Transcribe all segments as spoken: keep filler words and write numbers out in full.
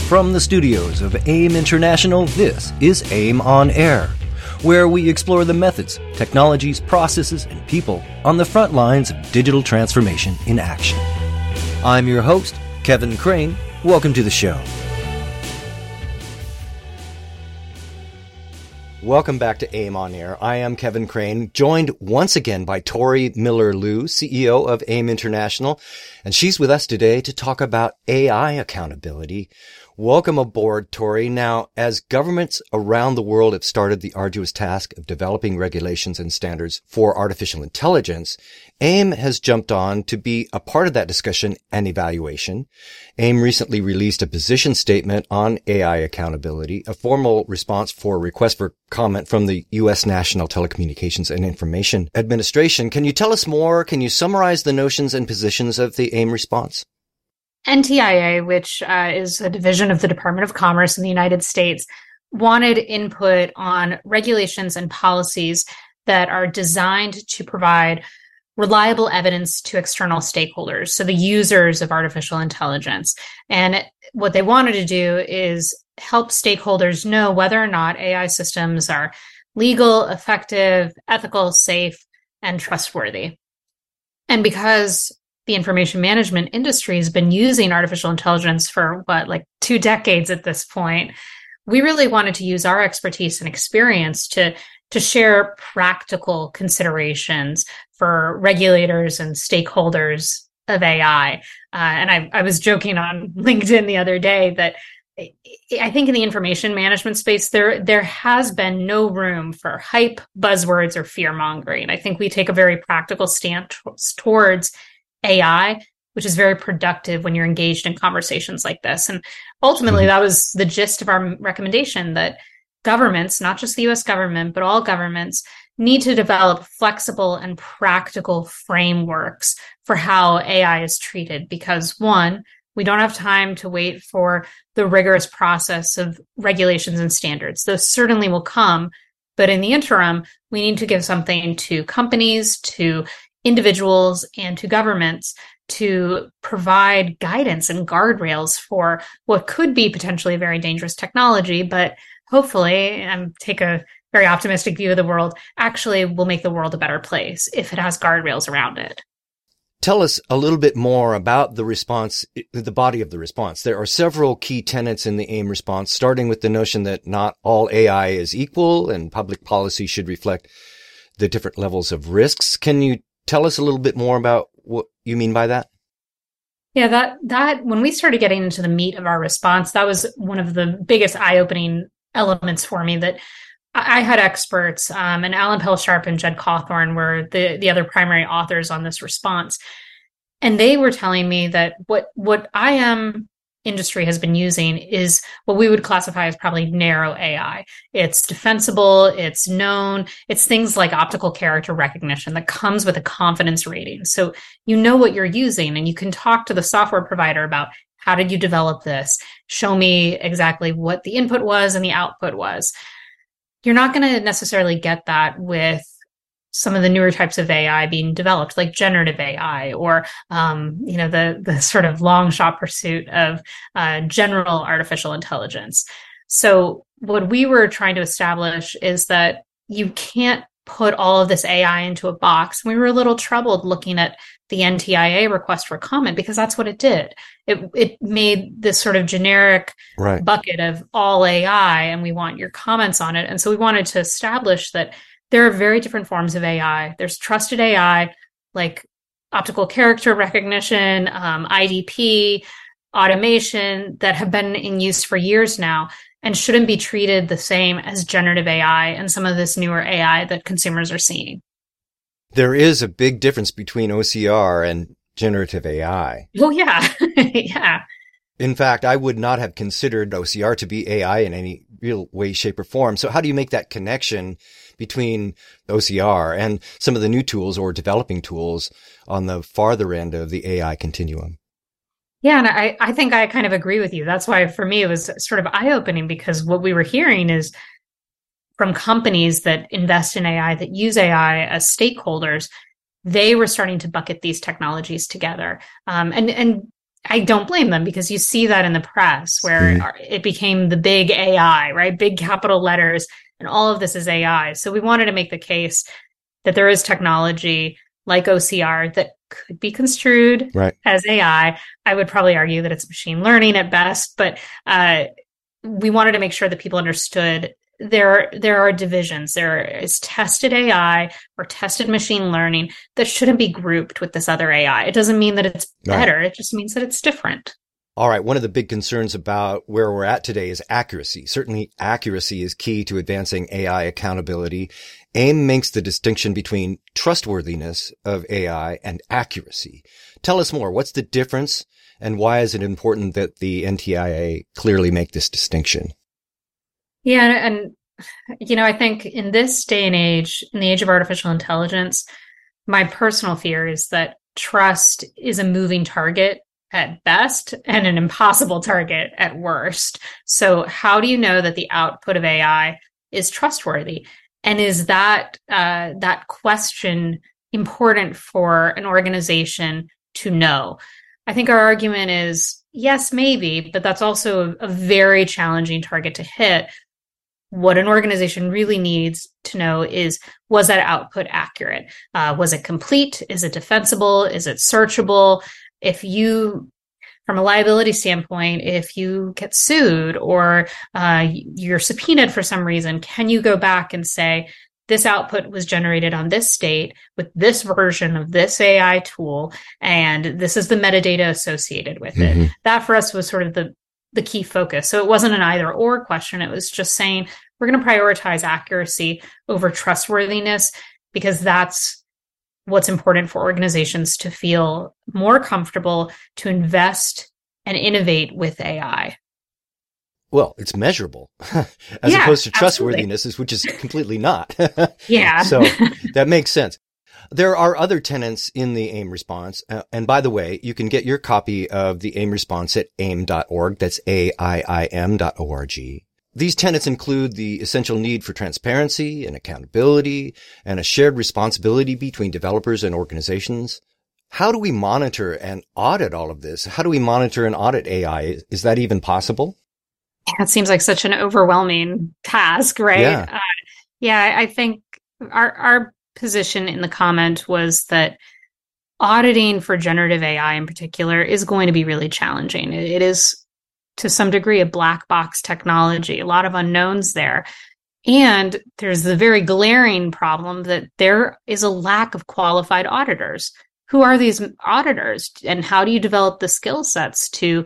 From the studios of AIM International, this is AIM on Air, where we explore the methods, technologies, processes, and people on the front lines of digital transformation in action. I'm your host, Kevin Crane. Welcome to the show. Welcome back to AIM on Air. I am Kevin Crane, joined once again by Tori Miller-Liu, C E O of AIM International, and she's with us today to talk about A I accountability. Welcome aboard, Tori. Now, as governments around the world have started the arduous task of developing regulations and standards for artificial intelligence, AIM has jumped on to be a part of that discussion and evaluation. AIM recently released a position statement on A I accountability, a formal response for a request for comment from the U S National Telecommunications and Information Administration. Can you tell us more? Can you summarize the notions and positions of the AIM response? N T I A, which uh, is a division of the Department of Commerce in the United States, wanted input on regulations and policies that are designed to provide reliable evidence to external stakeholders, so the users of artificial intelligence. And what they wanted to do is help stakeholders know whether or not A I systems are legal, effective, ethical, safe, and trustworthy. And because the information management industry has been using artificial intelligence for what, like two decades at this point, we really wanted to use our expertise and experience to, to share practical considerations for regulators and stakeholders of A I. Uh, and I, I was joking on LinkedIn the other day that I think in the information management space, there, there has been no room for hype, buzzwords, or fear mongering. I think we take a very practical stance towards A I, which is very productive when you're engaged in conversations like this. And ultimately, mm-hmm. that was the gist of our recommendation, that governments, not just the U S government, but all governments, need to develop flexible and practical frameworks for how A I is treated. Because one, we don't have time to wait for the rigorous process of regulations and standards. Those certainly will come. But in the interim, we need to give something to companies, to individuals, and to governments to provide guidance and guardrails for what could be potentially very dangerous technology, but hopefully, and take a very optimistic view of the world, actually will make the world a better place if it has guardrails around it. Tell us a little bit more about the response, the body of the response. There are several key tenets in the AIM response, starting with the notion that not all A I is equal and public policy should reflect the different levels of risks. Can you tell us a little bit more about what you mean by that? Yeah, that, that when we started getting into the meat of our response, that was one of the biggest eye-opening elements for me, that I had experts, um, and Alan Pell-Sharp and Jed Cawthorn were the, the other primary authors on this response. And they were telling me that what, what I M industry has been using is what we would classify as probably narrow A I. It's defensible, it's known, it's things like optical character recognition that comes with a confidence rating. So you know what you're using, and you can talk to the software provider about, how did you develop this? Show me exactly what the input was and the output was. You're not going to necessarily get that with some of the newer types of A I being developed, like generative A I, or um, you know, the the sort of long shot pursuit of uh, general artificial intelligence. So what we were trying to establish is that you can't put all of this A I into a box. We were a little troubled looking at the N T I A request for comment, because that's what it did. It it made this sort of generic right. bucket of all A I, and we want your comments on it. And so we wanted to establish that there are very different forms of A I. There's trusted A I, like optical character recognition, um, I D P, automation, that have been in use for years now and shouldn't be treated the same as generative A I and some of this newer A I that consumers are seeing. There is a big difference between O C R and generative A I. Oh, yeah. yeah. In fact, I would not have considered O C R to be A I in any real way, shape, or form. So how do you make that connection between O C R and some of the new tools or developing tools on the farther end of the A I continuum? Yeah, and I, I think I kind of agree with you. That's why for me it was sort of eye-opening, because what we were hearing is from companies that invest in A I, that use A I as stakeholders, they were starting to bucket these technologies together. Um, and, and I don't blame them, because you see that in the press where mm-hmm. it became the big A I, right? Big capital letters, and all of this is A I. So we wanted to make the case that there is technology like O C R that could be construed right. as A I. I would probably argue that it's machine learning at best, but uh, we wanted to make sure that people understood there, there are divisions. There is tested A I or tested machine learning that shouldn't be grouped with this other A I. It doesn't mean that it's better. Right. It just means that it's different. All right. One of the big concerns about where we're at today is accuracy. Certainly accuracy is key to advancing A I accountability. AIM makes the distinction between trustworthiness of A I and accuracy. Tell us more. What's the difference, and why is it important that the N T I A clearly make this distinction? Yeah. And, you know, I think in this day and age, in the age of artificial intelligence, my personal fear is that trust is a moving target at best and an impossible target at worst. So how do you know that the output of A I is trustworthy? And is that uh, that question important for an organization to know? I think our argument is yes, maybe, but that's also a, a very challenging target to hit. What an organization really needs to know is, was that output accurate? Uh, was it complete? Is it defensible? Is it searchable? If you, from a liability standpoint, if you get sued or uh, you're subpoenaed for some reason, can you go back and say, this output was generated on this state with this version of this A I tool, and this is the metadata associated with mm-hmm. it? That for us was sort of the, the key focus. So it wasn't an either or question. It was just saying, we're going to prioritize accuracy over trustworthiness, because that's what's important for organizations to feel more comfortable to invest and innovate with A I. Well, it's measurable as yeah, opposed to trustworthiness, which is completely not. yeah. So that makes sense. There are other tenets in the AIM response. Uh, and by the way, you can get your copy of the AIM response at aim dot org. That's A I I M dot O R G. These tenets include the essential need for transparency and accountability and a shared responsibility between developers and organizations. How do we monitor and audit all of this? How do we monitor and audit A I? Is that even possible? It seems like such an overwhelming task, right? Yeah, uh, yeah I think our, our position in the comment was that auditing for generative A I in particular is going to be really challenging. It, it is, to some degree, a black box technology, a lot of unknowns there. And there's the very glaring problem that there is a lack of qualified auditors. Who are these auditors, and how do you develop the skill sets to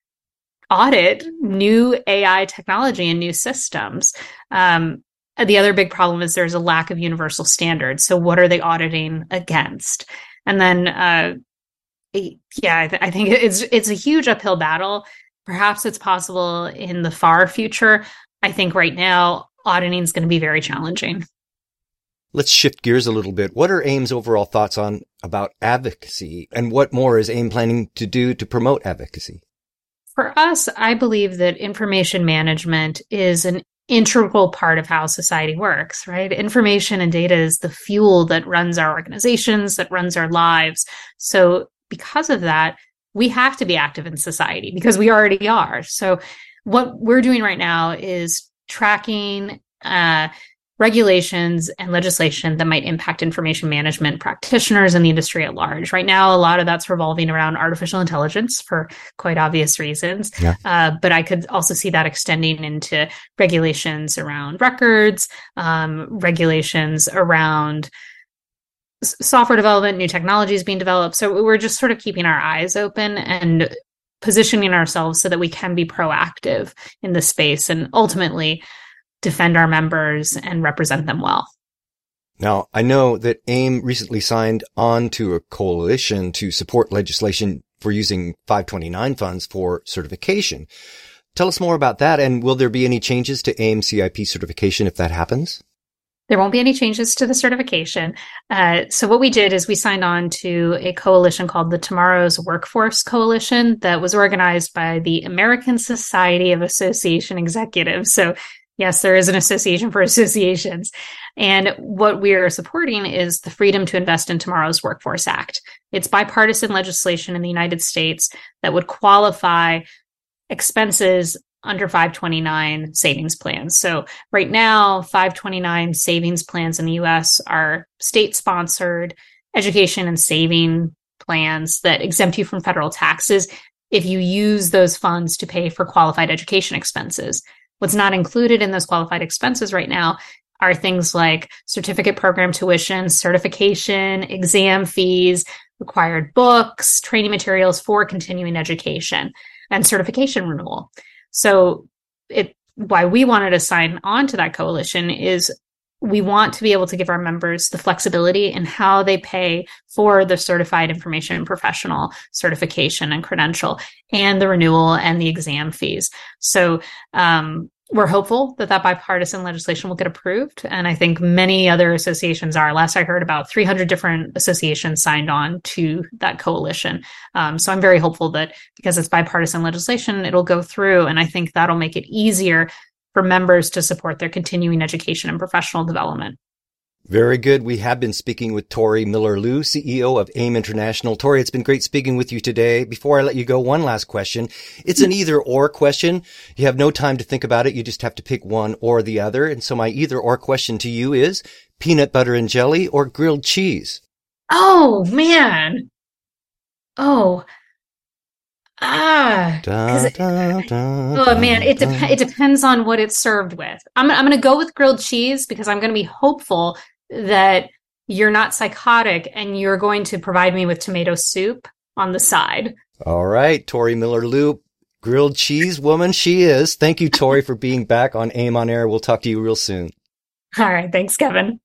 audit new A I technology and new systems? Um, the other big problem is there's a lack of universal standards. So what are they auditing against? And then, uh, yeah, I, th- I think it's it's a huge uphill battle. Perhaps it's possible in the far future. I think right now, auditing is going to be very challenging. Let's shift gears a little bit. What are AIM's overall thoughts on about advocacy, and what more is AIM planning to do to promote advocacy? For us, I believe that information management is an integral part of how society works, right? Information and data is the fuel that runs our organizations, that runs our lives. So because of that, we have to be active in society, because we already are. So what we're doing right now is tracking uh, regulations and legislation that might impact information management practitioners and the industry at large. Right now, a lot of that's revolving around artificial intelligence for quite obvious reasons. Yeah. Uh, but I could also see that extending into regulations around records, um, regulations around software development, new technologies being developed. So we're just sort of keeping our eyes open and positioning ourselves so that we can be proactive in the space and ultimately defend our members and represent them well. Now, I know that AIM recently signed on to a coalition to support legislation for using five twenty-nine funds for certification. Tell us more about that, and will there be any changes to AIM C I P certification if that happens? There won't be any changes to the certification. Uh, so what we did is we signed on to a coalition called the Tomorrow's Workforce Coalition that was organized by the American Society of Association Executives. So Yes, there is an association for associations. And what we are supporting is the Freedom to Invest in Tomorrow's Workforce Act. It's bipartisan legislation in the United States that would qualify expenses under five twenty-nine savings plans. So right now, five twenty-nine savings plans in the U S are state-sponsored education and saving plans that exempt you from federal taxes if you use those funds to pay for qualified education expenses. What's not included in those qualified expenses right now are things like certificate program tuition, certification, exam fees, required books, training materials for continuing education, and certification renewal. So it why we wanted to sign on to that coalition is we want to be able to give our members the flexibility in how they pay for the certified information professional certification and credential and the renewal and the exam fees. So um, we're hopeful that that bipartisan legislation will get approved. And I think many other associations are. Last I heard, about three hundred different associations signed on to that coalition. Um, so I'm very hopeful that because it's bipartisan legislation, it'll go through. And I think that'll make it easier for members to support their continuing education and professional development. Very good. We have been speaking with Tori Miller-Liu, C E O of AIM International. Tori, it's been great speaking with you today. Before I let you go, one last question. It's an either or question. You have no time to think about it. You just have to pick one or the other. And so my either or question to you is peanut butter and jelly or grilled cheese? Oh, man. Oh, Ah, Da, it, da, da, oh man, it da. dep- it depends on what it's served with. I'm I'm going to go with grilled cheese because I'm going to be hopeful that you're not psychotic and you're going to provide me with tomato soup on the side. All right, Tori Miller-Liu, grilled cheese woman she is. Thank you, Tori, for being back on AIM on Air. We'll talk to you real soon. All right, thanks, Kevin.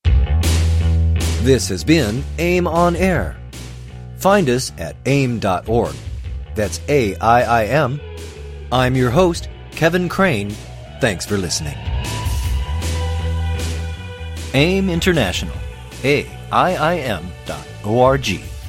This has been AIM on Air. Find us at aim dot org. That's A I I M. I'm your host, Kevin Crane. Thanks for listening. AIM International, A I I M dot O R G.